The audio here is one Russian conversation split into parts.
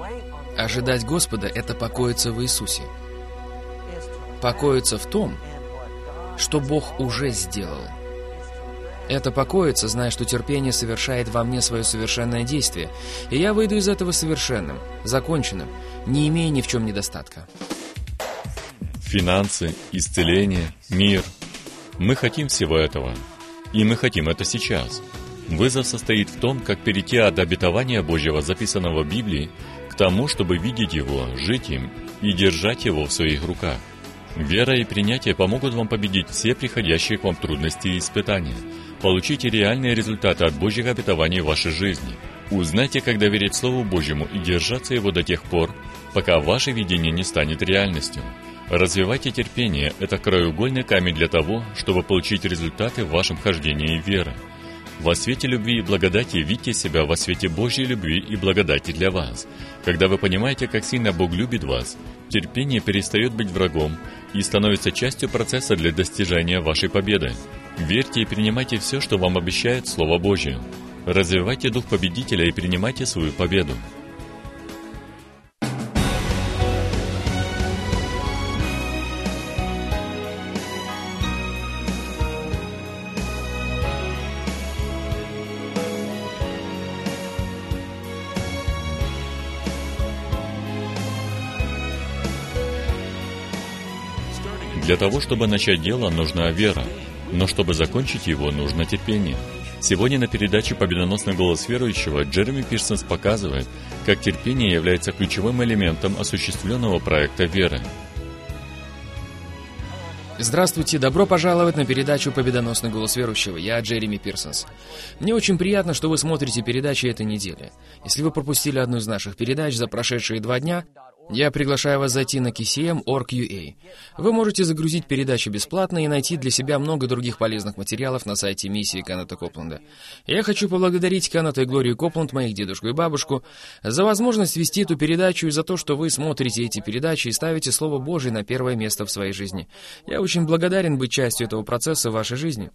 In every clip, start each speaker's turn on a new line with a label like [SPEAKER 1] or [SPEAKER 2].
[SPEAKER 1] Ожидать Господа — это покоиться в Иисусе. Покоиться в том, что Бог уже сделал. Это покоиться, зная, что терпение совершает во мне свое совершенное действие, и я выйду из этого совершенным, законченным, не имея ни в чем недостатка.
[SPEAKER 2] Финансы, исцеление, мир. Мы хотим всего этого. И мы хотим это сейчас. Вызов состоит в том, как перейти от обетования Божьего, записанного в Библии, к тому, чтобы видеть его, жить им и держать его в своих руках. Вера и принятие помогут вам победить все приходящие к вам трудности и испытания. Получите реальные результаты от Божьих обетований в вашей жизни. Узнайте, как доверять Слову Божьему и держаться его до тех пор, пока ваше видение не станет реальностью. Развивайте терпение – это краеугольный камень для того, чтобы получить результаты в вашем хождении веры. Во свете любви и благодати видите себя во свете Божьей любви и благодати для вас. Когда вы понимаете, как сильно Бог любит вас, терпение перестает быть врагом и становится частью процесса для достижения вашей победы. Верьте и принимайте все, что вам обещает Слово Божье. Развивайте дух победителя и принимайте свою победу. Для того, чтобы начать дело, нужна вера, но чтобы закончить его, нужно терпение. Сегодня на передаче «Победоносный голос верующего» Джереми Пирсонс показывает, как терпение является ключевым элементом осуществленного проекта веры.
[SPEAKER 1] Здравствуйте, добро пожаловать на передачу «Победоносный голос верующего». Я Джереми Пирсонс. Мне очень приятно, что вы смотрите передачи этой недели. Если вы пропустили одну из наших передач за прошедшие 2 дня, я приглашаю вас зайти на kcm.org.ua. Вы можете загрузить передачи бесплатно и найти для себя много других полезных материалов на сайте миссии Кеннета Копленда. Я хочу поблагодарить Кеннета и Глорию Копланд, моих дедушку и бабушку, за возможность вести эту передачу и за то, что вы смотрите эти передачи и ставите Слово Божие на первое место в своей жизни. Я очень благодарен быть частью этого процесса в вашей жизни.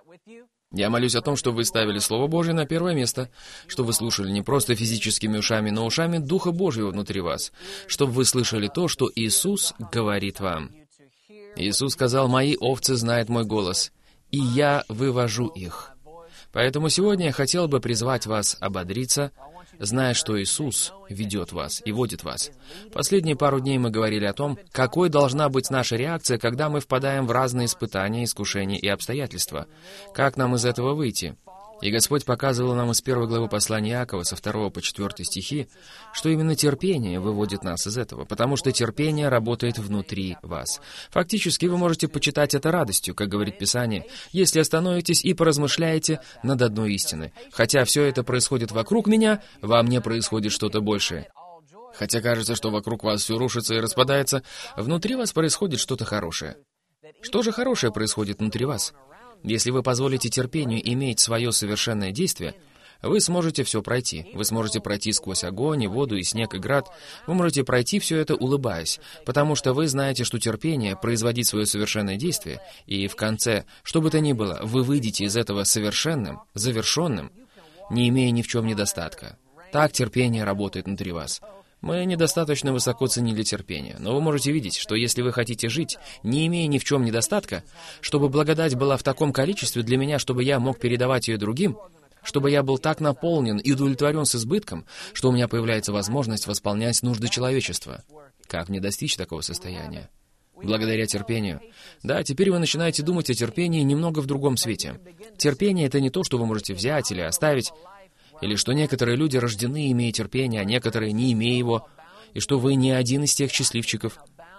[SPEAKER 1] Я молюсь о том, чтобы вы ставили Слово Божие на первое место, чтобы вы слушали не просто физическими ушами, но ушами Духа Божьего внутри вас, чтобы вы слышали то, что Иисус говорит вам. Иисус сказал: «Мои овцы знают мой голос, и я вывожу их». Поэтому сегодня я хотел бы призвать вас ободриться, зная, что Иисус ведет вас и водит вас. Последние пару дней мы говорили о том, какой должна быть наша реакция, когда мы впадаем в разные испытания, искушения и обстоятельства. Как нам из этого выйти? И Господь показывал нам из 1 главы послания Иакова, со 2 по 4 стихи, что именно терпение выводит нас из этого, потому что терпение работает внутри вас. Фактически вы можете почитать это радостью, как говорит Писание, если остановитесь и поразмышляете над одной истиной. Хотя все это происходит вокруг меня, во мне происходит что-то большее. Хотя кажется, что вокруг вас все рушится и распадается, внутри вас происходит что-то хорошее. Что же хорошее происходит внутри вас? Если вы позволите терпению иметь свое совершенное действие, вы сможете все пройти. Вы сможете пройти сквозь огонь, и воду, и снег, и град. Вы можете пройти все это, улыбаясь, потому что вы знаете, что терпение производит свое совершенное действие, и в конце, что бы то ни было, вы выйдете из этого совершенным, завершенным, не имея ни в чем недостатка. Так терпение работает внутри вас. Мы недостаточно высоко ценили терпение, но вы можете видеть, что если вы хотите жить, не имея ни в чем недостатка, чтобы благодать была в таком количестве для меня, чтобы я мог передавать ее другим, чтобы я был так наполнен и удовлетворен с избытком, что у меня появляется возможность восполнять нужды человечества. Как мне достичь такого состояния? Благодаря терпению. Да, теперь вы начинаете думать о терпении немного в другом свете. Терпение — это не то, что вы можете взять или оставить, или что некоторые люди рождены, имея терпение, а некоторые не имея его, и что вы не один из тех счастливчиков.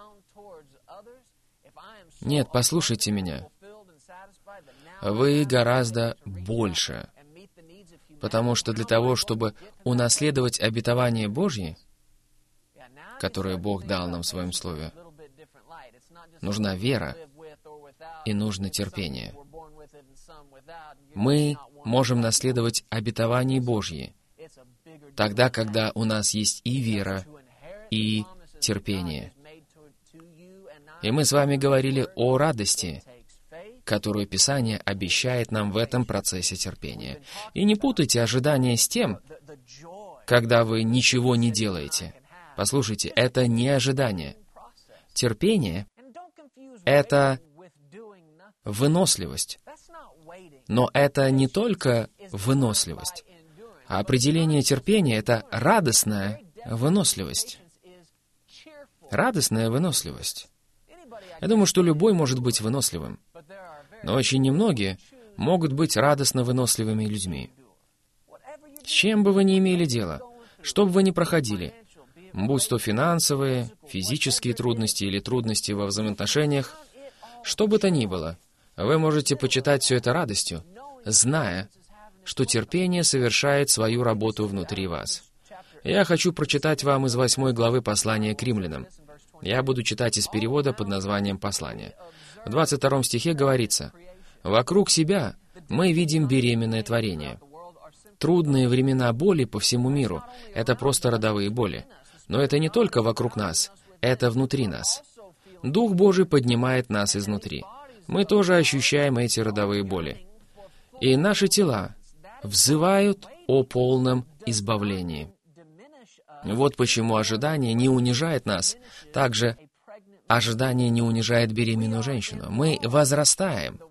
[SPEAKER 1] Нет, послушайте меня. Вы гораздо больше. Потому что для того, чтобы унаследовать обетование Божье, которое Бог дал нам в Своем Слове, нужна вера и нужно терпение. Мы можем наследовать обетование Божье тогда, когда у нас есть и вера, и терпение. И мы с вами говорили о радости, которую Писание обещает нам в этом процессе терпения. И не путайте ожидания с тем, когда вы ничего не делаете. Послушайте, это не ожидание. Терпение — это выносливость. Но это не только выносливость. А определение терпения — это радостная выносливость. Радостная выносливость. Я думаю, что любой может быть выносливым. Но очень немногие могут быть радостно выносливыми людьми. С чем бы вы ни имели дело, что бы вы ни проходили, будь то финансовые, физические трудности или трудности во взаимоотношениях, что бы то ни было, вы можете почитать все это радостью, зная, что терпение совершает свою работу внутри вас. Я хочу прочитать вам из 8 главы послания к римлянам. Я буду читать из перевода под названием «Послание». В 22 стихе говорится: «Вокруг себя мы видим беременное творение». Трудные времена боли по всему миру — это просто родовые боли. Но это не только вокруг нас, это внутри нас. Дух Божий поднимает нас изнутри. Мы тоже ощущаем эти родовые боли. И наши тела взывают о полном избавлении. Вот почему ожидание не унижает нас. Также ожидание не унижает беременную женщину. Мы возрастаем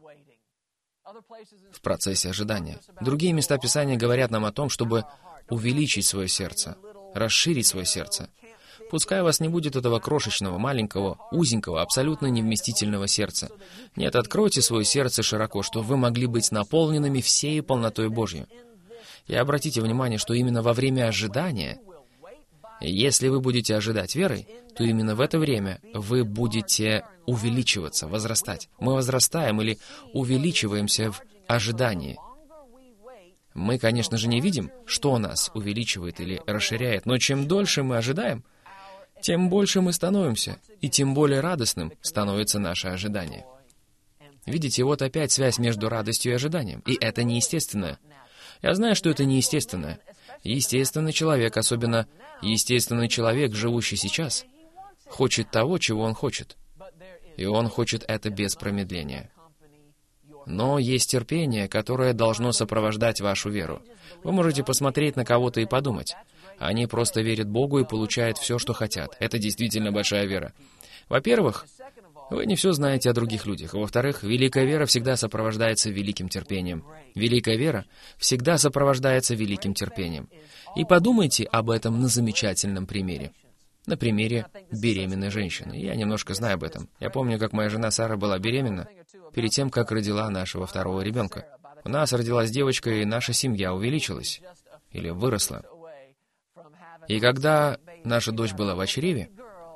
[SPEAKER 1] в процессе ожидания. Другие места Писания говорят нам о том, чтобы увеличить свое сердце, расширить свое сердце. Пускай у вас не будет этого крошечного, маленького, узенького, абсолютно невместительного сердца. Нет, откройте свое сердце широко, чтобы вы могли быть наполненными всей полнотой Божьей. И обратите внимание, что именно во время ожидания, если вы будете ожидать верой, то именно в это время вы будете увеличиваться, возрастать. Мы возрастаем или увеличиваемся в ожидании. Мы, конечно же, не видим, что нас увеличивает или расширяет, но чем дольше мы ожидаем, тем больше мы становимся, и тем более радостным становится наше ожидание. Видите, вот опять связь между радостью и ожиданием, и это неестественное. Я знаю, что это неестественное. Естественный человек, особенно естественный человек, живущий сейчас, хочет того, чего он хочет. И он хочет это без промедления. Но есть терпение, которое должно сопровождать вашу веру. Вы можете посмотреть на кого-то и подумать: они просто верят Богу и получают все, что хотят. Это действительно большая вера. Во-первых, вы не все знаете о других людях. Во-вторых, великая вера всегда сопровождается великим терпением. Великая вера всегда сопровождается великим терпением. И подумайте об этом на замечательном примере. На примере беременной женщины. Я немножко знаю об этом. Я помню, как моя жена Сара была беременна перед тем, как родила нашего второго ребенка. У нас родилась девочка, и наша семья увеличилась. Или выросла. И когда наша дочь была в чреве,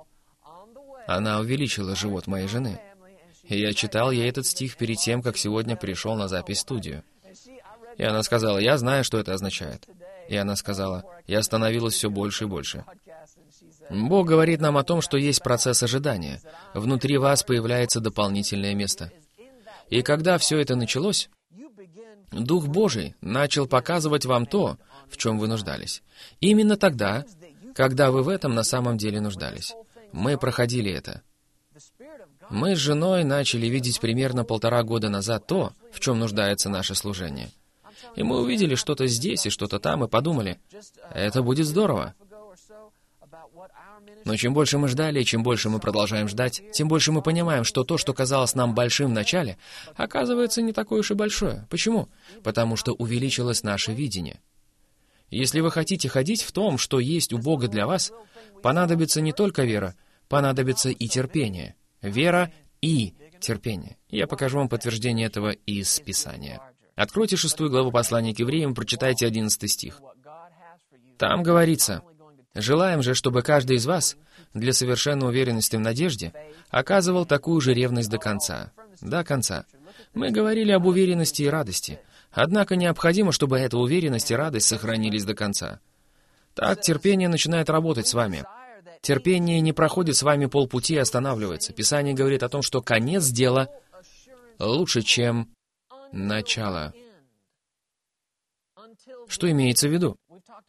[SPEAKER 1] она увеличила живот моей жены. И я читал ей этот стих перед тем, как сегодня пришел на запись в студию. И она сказала: «Я знаю, что это означает». И она сказала: «Я становилась все больше и больше». Бог говорит нам о том, что есть процесс ожидания. Внутри вас появляется дополнительное место. И когда все это началось, Дух Божий начал показывать вам то, в чем вы нуждались. Именно тогда, когда вы в этом на самом деле нуждались. Мы проходили это. Мы с женой начали видеть примерно 1,5 года назад то, в чем нуждается наше служение. И мы увидели что-то здесь и что-то там, и подумали: это будет здорово. Но чем больше мы ждали, и чем больше мы продолжаем ждать, тем больше мы понимаем, что то, что казалось нам большим в начале, оказывается не такое уж и большое. Почему? Потому что увеличилось наше видение. Если вы хотите ходить в том, что есть у Бога для вас, понадобится не только вера, понадобится и терпение. Вера и терпение. Я покажу вам подтверждение этого из Писания. Откройте 6 главу послания к евреям, прочитайте 11 стих. Там говорится: «Желаем же, чтобы каждый из вас для совершенной уверенности в надежде оказывал такую же ревность до конца». До конца. Мы говорили об уверенности и радости. Однако необходимо, чтобы эта уверенность и радость сохранились до конца. Так терпение начинает работать с вами. Терпение не проходит с вами полпути и останавливается. Писание говорит о том, что конец дела лучше, чем начало. Что имеется в виду?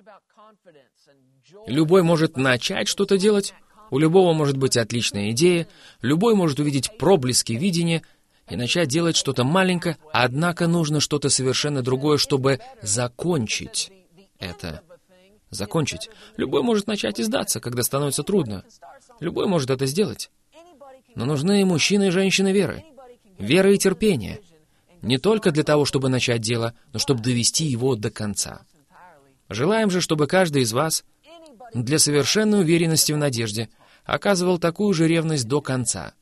[SPEAKER 1] Любой может начать что-то делать, у любого может быть отличная идея, любой может увидеть проблески видения и начать делать что-то маленькое, однако нужно что-то совершенно другое, чтобы закончить это. закончить. Любой может начать и сдаться, когда становится трудно. Любой может это сделать. Но нужны мужчины и женщины веры. Вера и терпение. Не только для того, чтобы начать дело, но чтобы довести его до конца. Желаем же, чтобы каждый из вас для совершенной уверенности в надежде оказывал такую же ревность до конца,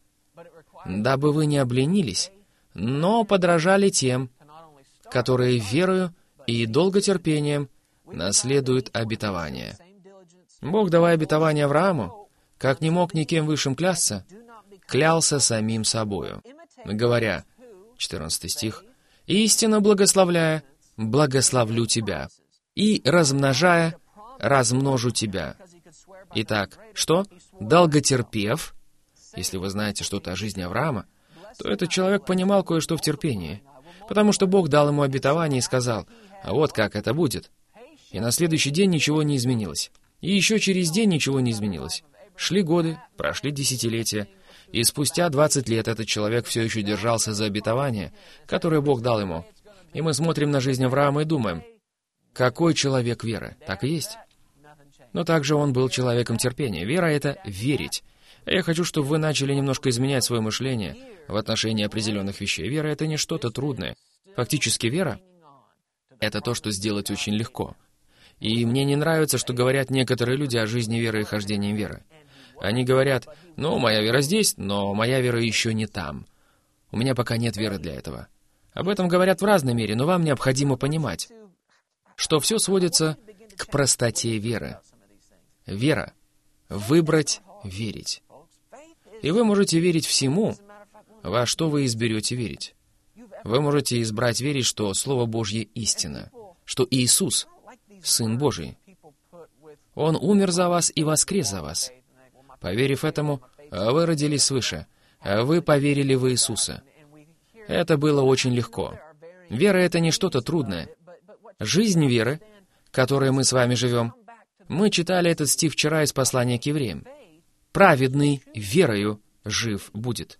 [SPEAKER 1] дабы вы не обленились, но подражали тем, которые верою и долготерпением наследуют обетование. Бог, давая обетование Аврааму, как не мог никем высшим клясться, клялся самим собою, говоря, 14 стих, «Истинно благословляя, благословлю тебя, и размножая, размножу тебя». Итак, что? Долготерпев, если вы знаете что-то о жизни Авраама, то этот человек понимал кое-что в терпении, потому что Бог дал ему обетование и сказал, а вот как это будет. И на следующий день ничего не изменилось. И еще через день ничего не изменилось. Шли годы, прошли десятилетия, и спустя 20 лет этот человек все еще держался за обетование, которое Бог дал ему. И мы смотрим на жизнь Авраама и думаем, какой человек веры? Так и есть. Но также он был человеком терпения. Вера — это верить. Я хочу, чтобы вы начали немножко изменять свое мышление в отношении определенных вещей. Вера — это не что-то трудное. Фактически вера — это то, что сделать очень легко. И мне не нравится, что говорят некоторые люди о жизни веры и хождении веры. Они говорят, ну, моя вера здесь, но моя вера еще не там. У меня пока нет веры для этого. Об этом говорят в разной мере, но вам необходимо понимать, что все сводится к простоте веры. Вера — выбрать верить. И вы можете верить всему, во что вы изберете верить. Вы можете избрать верить, что Слово Божье истина, что Иисус — Сын Божий. Он умер за вас и воскрес за вас. Поверив этому, вы родились свыше, вы поверили в Иисуса. Это было очень легко. Вера — это не что-то трудное. Жизнь веры, которой мы с вами живем, мы читали этот стих вчера из послания к евреям. «Праведный верою жив будет».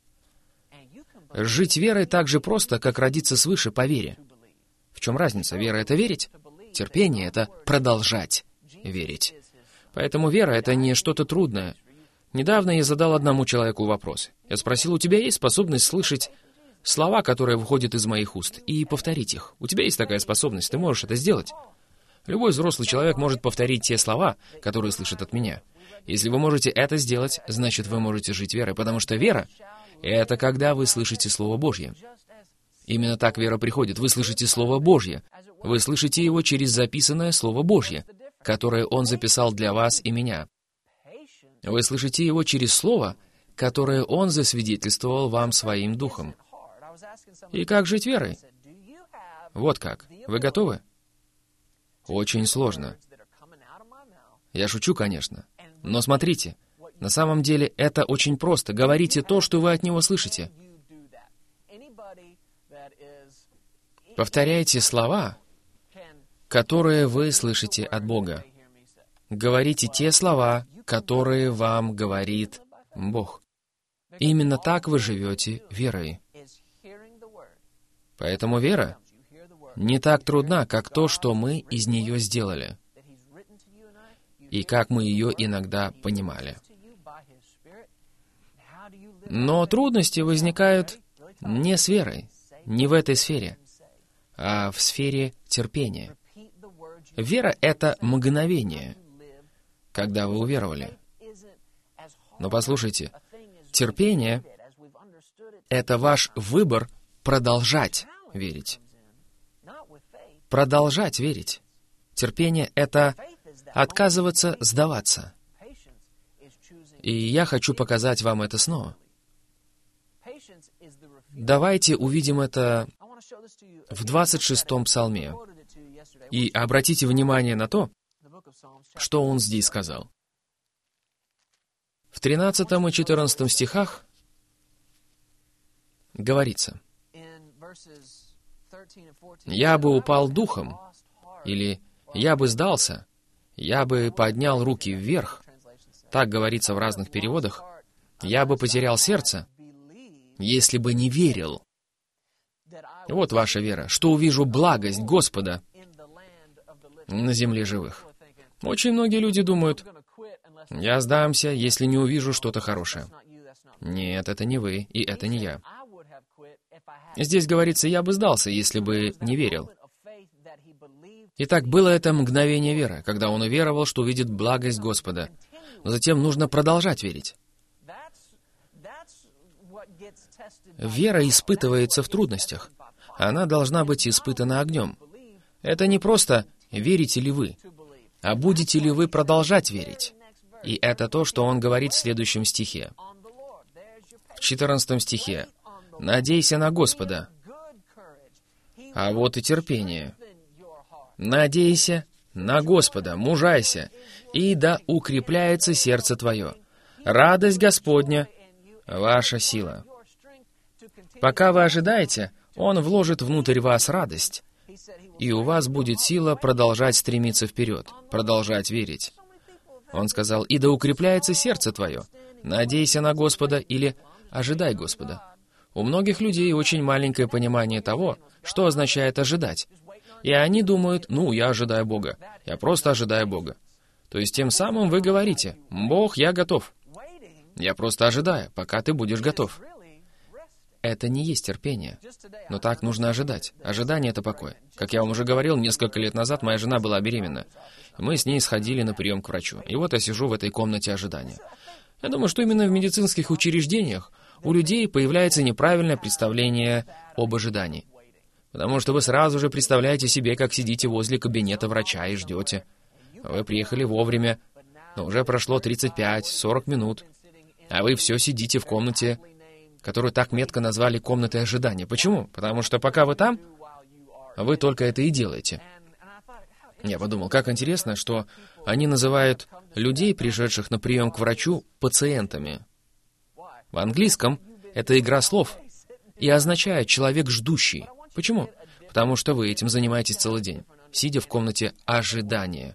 [SPEAKER 1] Жить верой так же просто, как родиться свыше по вере. В чем разница? Вера — это верить, терпение — это продолжать верить. Поэтому вера — это не что-то трудное. Недавно я задал одному человеку вопрос. Я спросил, у тебя есть способность слышать слова, которые выходят из моих уст, и повторить их? У тебя есть такая способность, ты можешь это сделать? Любой взрослый человек может повторить те слова, которые слышит от меня. Если вы можете это сделать, значит, вы можете жить верой, потому что вера — это когда вы слышите Слово Божье. Именно так вера приходит. Вы слышите Слово Божье. Вы слышите его через записанное Слово Божье, которое Он записал для вас и меня. Вы слышите его через Слово, которое Он засвидетельствовал вам своим Духом. И как жить верой? Вот как. Вы готовы? Очень сложно. Я шучу, конечно. Но смотрите, на самом деле это очень просто. Говорите то, что вы от Него слышите. Повторяйте слова, которые вы слышите от Бога. Говорите те слова, которые вам говорит Бог. Именно так вы живете верой. Поэтому вера не так трудна, как то, что мы из нее сделали, и как мы ее иногда понимали. Но трудности возникают не с верой, не в этой сфере, а в сфере терпения. Вера — это мгновение, когда вы уверовали. Но послушайте, терпение — это ваш выбор продолжать верить. Продолжать верить. Терпение — это отказываться сдаваться. И я хочу показать вам это снова. Давайте увидим это в 26-м псалме. И обратите внимание на то, что он здесь сказал. В 13 и 14 стихах говорится: «Я бы упал духом», или «я бы сдался», «я бы поднял руки вверх», так говорится в разных переводах, «я бы потерял сердце, если бы не верил». Вот ваша вера, что увижу благость Господа на земле живых. Очень многие люди думают: «Я сдамся, если не увижу что-то хорошее». Нет, это не вы, и это не я. Здесь говорится: «Я бы сдался, если бы не верил». Итак, было это мгновение веры, когда он уверовал, что увидит благость Господа. Но затем нужно продолжать верить. Вера испытывается в трудностях. Она должна быть испытана огнем. Это не просто «верите ли вы», а будете ли вы продолжать верить. И это то, что он говорит в следующем стихе. В 14 стихе. «Надейся на Господа». А вот и терпение. «Надейся на Господа, мужайся, и да укрепляется сердце твое. Радость Господня — ваша сила». Пока вы ожидаете, Он вложит внутрь вас радость, и у вас будет сила продолжать стремиться вперед, продолжать верить. Он сказал: «И да укрепляется сердце твое. Надейся на Господа» или «ожидай Господа». У многих людей очень маленькое понимание того, что означает ожидать. И они думают: я ожидаю Бога. Я просто ожидаю Бога. То есть тем самым вы говорите: «Бог, я готов». Я просто ожидаю, пока ты будешь готов. Это не есть терпение. Но так нужно ожидать. Ожидание — это покой. Как я вам уже говорил, несколько лет назад моя жена была беременна. Мы с ней сходили на прием к врачу. И вот я сижу в этой комнате ожидания. Я думаю, что именно в медицинских учреждениях у людей появляется неправильное представление об ожидании. Потому что вы сразу же представляете себе, как сидите возле кабинета врача и ждете. Вы приехали вовремя, но уже прошло 35-40 минут, а вы все сидите в комнате, которую так метко назвали комнатой ожидания. Почему? Потому что пока вы там, вы только это и делаете. Я подумал, как интересно, что они называют людей, пришедших на прием к врачу, пациентами. В английском это игра слов и означает «человек ждущий». Почему? Потому что вы этим занимаетесь целый день, сидя в комнате ожидания.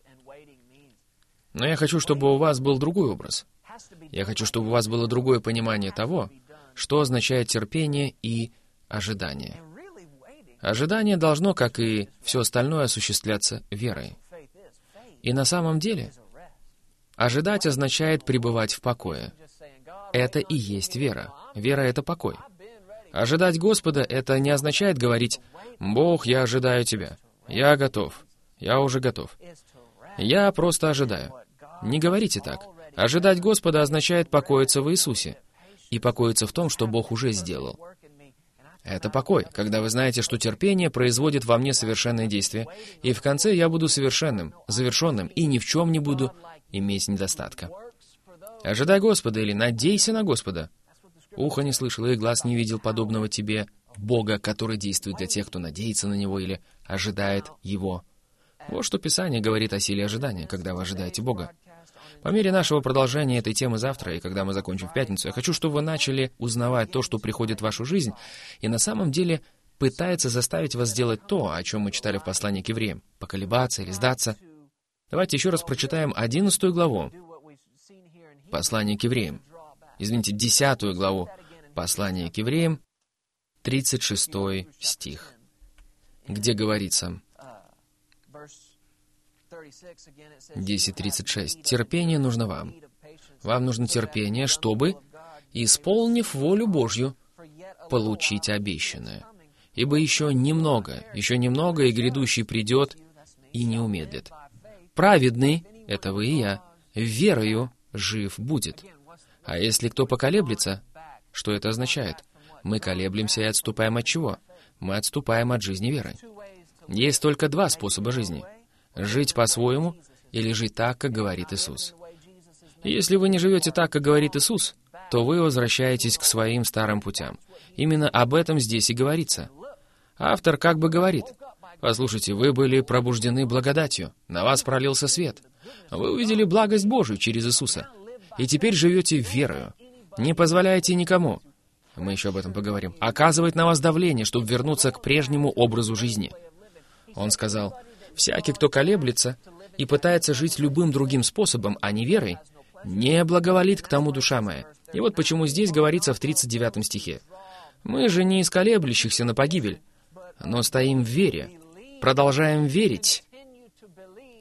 [SPEAKER 1] Но я хочу, чтобы у вас был другой образ. Я хочу, чтобы у вас было другое понимание того, что означает терпение и ожидание. Ожидание должно, как и все остальное, осуществляться верой. И на самом деле, ожидать означает пребывать в покое. Это и есть вера. Вера — это покой. Ожидать Господа — это не означает говорить: «Бог, я ожидаю Тебя. Я готов. Я уже готов. Я просто ожидаю». Не говорите так. Ожидать Господа означает покоиться в Иисусе и покоиться в том, что Бог уже сделал. Это покой, когда вы знаете, что терпение производит во мне совершенное действие, и в конце я буду совершенным, завершенным, и ни в чем не буду иметь недостатка. Ожидай Господа или надейся на Господа. Ухо не слышало и глаз не видел подобного тебе Бога, который действует для тех, кто надеется на Него или ожидает Его. Вот что Писание говорит о силе ожидания, когда вы ожидаете Бога. По мере нашего продолжения этой темы завтра, и когда мы закончим в пятницу, я хочу, чтобы вы начали узнавать то, что приходит в вашу жизнь, и на самом деле пытается заставить вас сделать то, о чем мы читали в послании к евреям, поколебаться или сдаться. Давайте еще раз прочитаем 11 главу послания к евреям. 10 главу послания к евреям, 36 стих, где говорится... 10:36. «Терпение нужно вам. Вам нужно терпение, чтобы, исполнив волю Божью, получить обещанное. Ибо еще немного, и грядущий придет и не умедлит. Праведный, это вы и я, верою жив будет. А если кто поколеблется, что это означает? Мы колеблемся и отступаем от чего? Мы отступаем от жизни верой. Есть только два способа жизни. Жить по-своему или жить так, как говорит Иисус. И если вы не живете так, как говорит Иисус, то вы возвращаетесь к своим старым путям. Именно об этом здесь и говорится. Автор как бы говорит: послушайте, вы были пробуждены благодатью, на вас пролился свет. Вы увидели благость Божию через Иисуса. И теперь живете верою. Не позволяйте никому, мы еще об этом поговорим, оказывать на вас давление, чтобы вернуться к прежнему образу жизни. Он сказал: всякий, кто колеблется и пытается жить любым другим способом, а не верой, не благоволит к тому душа моя. И вот почему здесь говорится в 39 стихе. Мы же не из колеблющихся на погибель, но стоим в вере, продолжаем верить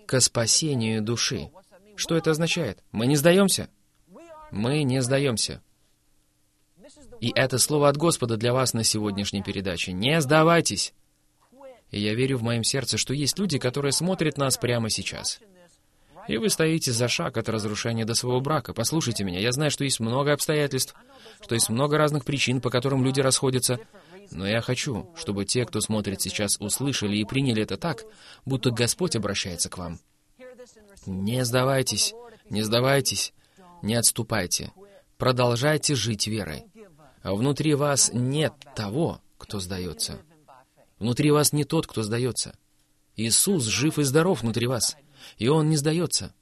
[SPEAKER 1] ко спасению души. Что это означает? Мы не сдаемся? Мы не сдаемся. И это слово от Господа для вас на сегодняшней передаче. Не сдавайтесь! И я верю в моем сердце, что есть люди, которые смотрят нас прямо сейчас. И вы стоите за шаг от разрушения до своего брака. Послушайте меня, я знаю, что есть много обстоятельств, что есть много разных причин, по которым люди расходятся, но я хочу, чтобы те, кто смотрит сейчас, услышали и приняли это так, будто Господь обращается к вам. Не сдавайтесь, не сдавайтесь, не отступайте. Продолжайте жить верой. А внутри вас нет того, кто сдается. Внутри вас не тот, кто сдается. Иисус жив и здоров внутри вас, и Он не сдается.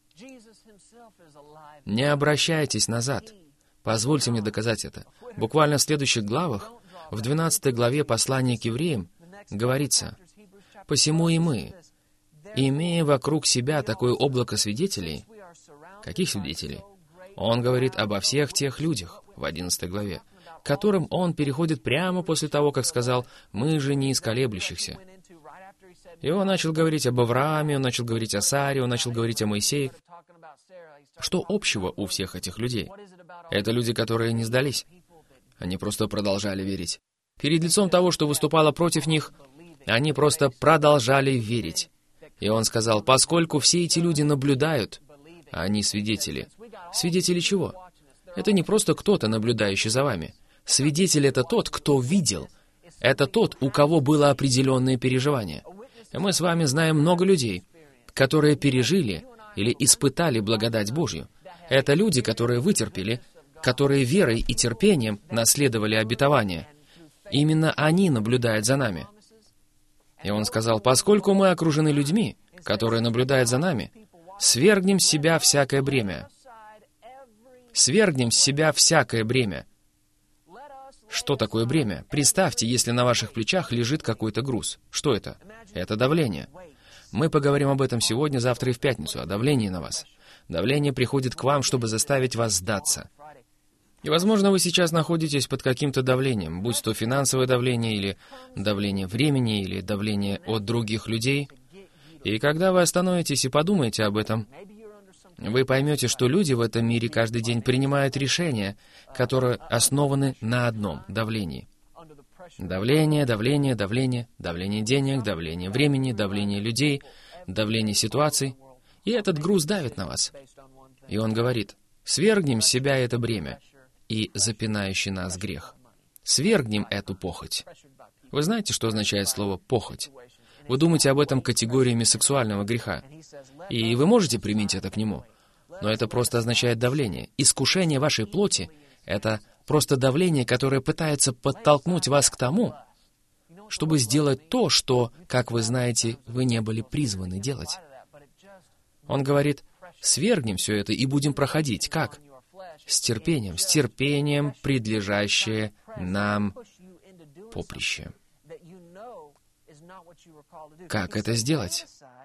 [SPEAKER 1] Не обращайтесь назад. Позвольте мне доказать это. Буквально в следующих главах, в 12 главе послания к евреям, говорится: «Посему и мы, имея вокруг себя такое облако свидетелей». Каких свидетелей? Он говорит обо всех тех людях, в 11 главе, к которым он переходит прямо после того, как сказал: «Мы же не из колеблющихся». И он начал говорить об Аврааме, он начал говорить о Саре, он начал говорить о Моисее. Что общего у всех этих людей? Это люди, которые не сдались. Они просто продолжали верить. Перед лицом того, что выступало против них, они просто продолжали верить. И он сказал: «Поскольку все эти люди наблюдают, они свидетели». Свидетели чего? Это не просто кто-то, наблюдающий за вами. Свидетель — это тот, кто видел. Это тот, у кого было определенное переживание. И мы с вами знаем много людей, которые пережили или испытали благодать Божью. Это люди, которые вытерпели, которые верой и терпением наследовали обетование. Именно они наблюдают за нами. И он сказал: «Поскольку мы окружены людьми, которые наблюдают за нами, свергнем с себя всякое бремя». Свергнем с себя всякое бремя. Что такое бремя? Представьте, если на ваших плечах лежит какой-то груз. Что это? Это давление. Мы поговорим об этом сегодня, завтра и в пятницу, о давлении на вас. Давление приходит к вам, чтобы заставить вас сдаться. И, возможно, вы сейчас находитесь под каким-то давлением, будь то финансовое давление, или давление времени, или давление от других людей. И когда вы остановитесь и подумаете об этом, вы поймете, что люди в этом мире каждый день принимают решения, которые основаны на одном — давлении. Давление, давление, давление, давление денег, давление времени, давление людей, давление ситуаций. И этот груз давит на вас. И он говорит: «Свергнем с себя это бремя и запинающий нас грех». Свергнем эту похоть. Вы знаете, что означает слово «похоть»? Вы думаете об этом категориями сексуального греха. И вы можете применить это к нему. Но это просто означает давление. Искушение вашей плоти — это просто давление, которое пытается подтолкнуть вас к тому, чтобы сделать то, что, как вы знаете, вы не были призваны делать. Он говорит: свергнем все это и будем проходить. Как? С терпением, предлежащее нам поприще. Как это сделать?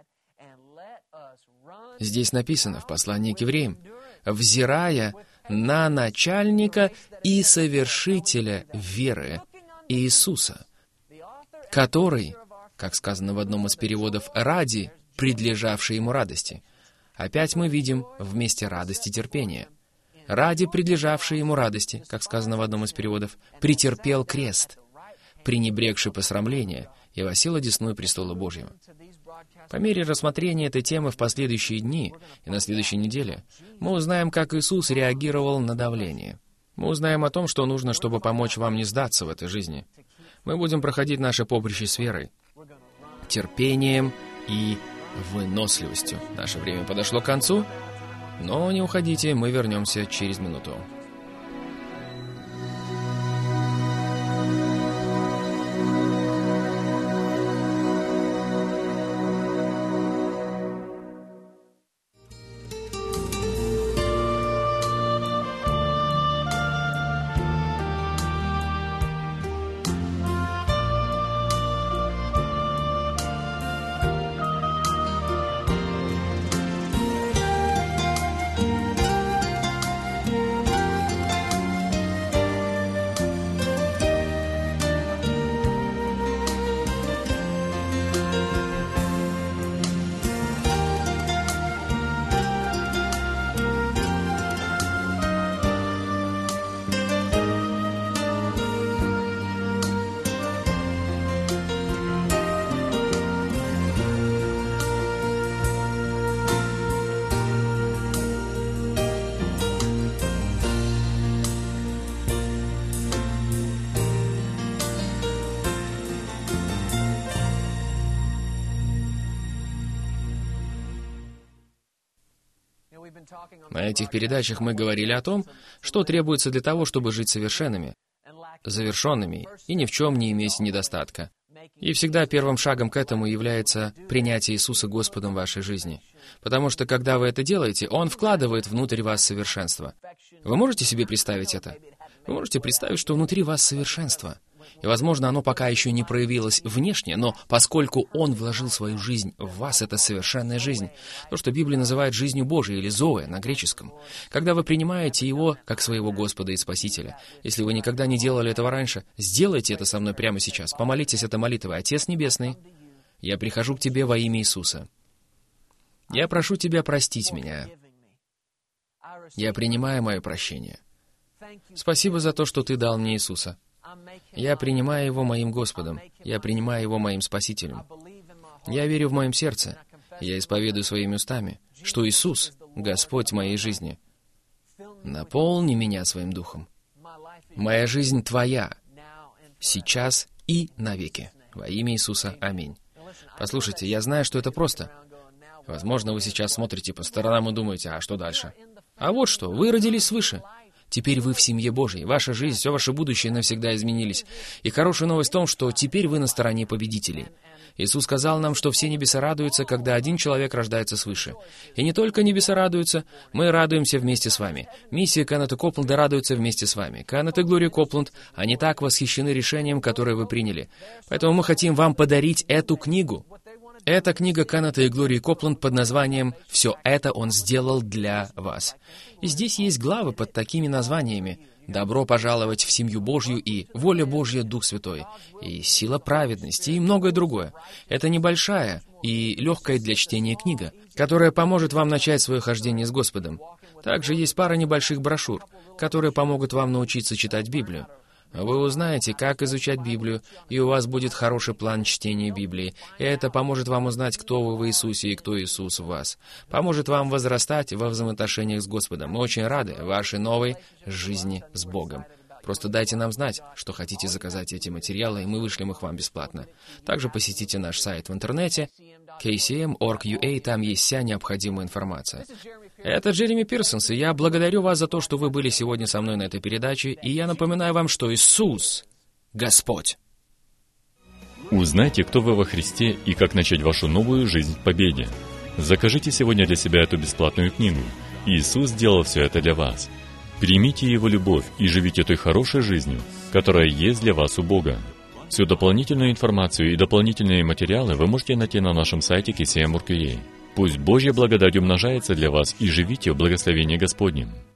[SPEAKER 1] Здесь написано в послании к евреям: «Взирая на начальника и совершителя веры Иисуса, который, как сказано в одном из переводов, ради предлежавшей ему радости». Опять мы видим вместе радости терпения. Ради предлежавшей ему радости, как сказано в одном из переводов, претерпел крест, пренебрегший посрамление, и воссел одесную престола Божьего. По мере рассмотрения этой темы в последующие дни и на следующей неделе мы узнаем, как Иисус реагировал на давление. Мы узнаем о том, что нужно, чтобы помочь вам не сдаться в этой жизни. Мы будем проходить наше поприще с верой, терпением и выносливостью. Наше время подошло к концу, но не уходите, мы вернемся через минуту. На этих передачах мы говорили о том, что требуется для того, чтобы жить совершенными, завершенными и ни в чем не иметь недостатка. И всегда первым шагом к этому является принятие Иисуса Господом в вашей жизни. Потому что, когда вы это делаете, Он вкладывает внутрь вас совершенство. Вы можете себе представить это? Вы можете представить, что внутри вас совершенство. И, возможно, оно пока еще не проявилось внешне, но поскольку Он вложил свою жизнь в вас, это совершенная жизнь. То, что Библия называет жизнью Божией, или «зоэ» на греческом. Когда вы принимаете Его как своего Господа и Спасителя. Если вы никогда не делали этого раньше, сделайте это со мной прямо сейчас. Помолитесь этой молитвой. Отец Небесный, я прихожу к Тебе во имя Иисуса. Я прошу Тебя простить меня. Я принимаю мое прощение. Спасибо за то, что Ты дал мне Иисуса. Я принимаю Его моим Господом. Я принимаю Его моим Спасителем. Я верю в моем сердце. Я исповедую своими устами, что Иисус — Господь моей жизни. Наполни меня своим Духом. Моя жизнь Твоя, сейчас и навеки. Во имя Иисуса. Аминь. Послушайте, я знаю, что это просто. Возможно, вы сейчас смотрите по сторонам и думаете, а что дальше? А вот что, вы родились свыше. Теперь вы в семье Божьей. Ваша жизнь, все ваше будущее навсегда изменились. И хорошая новость в том, что теперь вы на стороне победителей. Иисус сказал нам, что все небеса радуются, когда один человек рождается свыше. И не только небеса радуются, мы радуемся вместе с вами. Миссия Кеннета Копланда радуется вместе с вами. Кеннет и Глория Копланд, они так восхищены решением, которое вы приняли. Поэтому мы хотим вам подарить эту книгу. Это книга Кеннета и Глории Копланд под названием «Все это Он сделал для вас». И здесь есть главы под такими названиями: «Добро пожаловать в семью Божью» и «Воля Божья, Дух Святой», и «Сила праведности» и многое другое. Это небольшая и легкая для чтения книга, которая поможет вам начать свое хождение с Господом. Также есть пара небольших брошюр, которые помогут вам научиться читать Библию. Вы узнаете, как изучать Библию, и у вас будет хороший план чтения Библии. И это поможет вам узнать, кто вы в Иисусе и кто Иисус в вас. Поможет вам возрастать во взаимоотношениях с Господом. Мы очень рады вашей новой жизни с Богом. Просто дайте нам знать, что хотите заказать эти материалы, и мы вышлем их вам бесплатно. Также посетите наш сайт в интернете, kcm.org.ua, там есть вся необходимая информация. Это Джереми Пирсонс, и я благодарю вас за то, что вы были сегодня со мной на этой передаче, и я напоминаю вам, что Иисус — Господь.
[SPEAKER 2] Узнайте, кто вы во Христе и как начать вашу новую жизнь в победе. Закажите сегодня для себя эту бесплатную книгу. Иисус сделал все это для вас. Примите Его любовь и живите той хорошей жизнью, которая есть для вас у Бога. Всю дополнительную информацию и дополнительные материалы вы можете найти на нашем сайте kcm.org.ua. Пусть Божья благодать умножается для вас и живите в благословении Господнем.